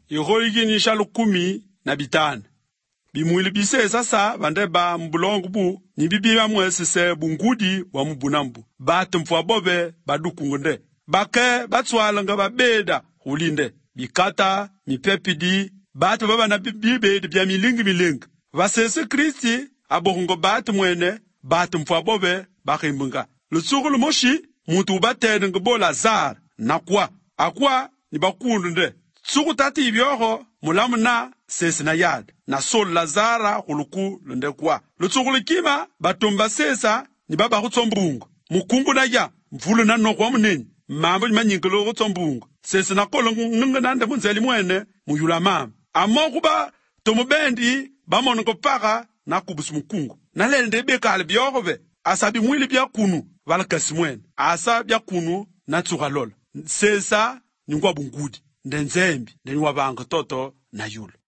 Ihorigini shalu 15. Bimwili bise sasa bandeba mbulongu bu nibibi bamwesise bungudi wa mbunambu. Batumfwa bobe badukungunde. Bake batswalanga babeda hulinde. Bikata, mipepidi, batu baba na bibedi bya milingi. Vasese Kristi abohungo batu mwene batumfwa bobe bakimbunga. Lutsugulu moshi mutu batede ngbo Lazar nakwa. Akwa ni bakundunde. Tsugu tati ibyoho mulamu na sesi na yad. Na sol Lazara huluku lunde kwa. Lutsugulu kima batumba sesa ni baba hutsombungu. Mukungu na ya mvulu na nokwa muneni. Mambo ni manyinkelo hutsombungu. Sesi na kolo nunga nande munzeli mwene muyula mama. Amokuba tomubendi bamonongo paka na kubusu mukungu. Na lende beka albyoho be. Asa bimwili bya kunu valakasi mwene. Asa bya kunu na tsugalola. Sesa nyungwa bungudi. Ndenzembi, ndenye wabanga toto na yulu.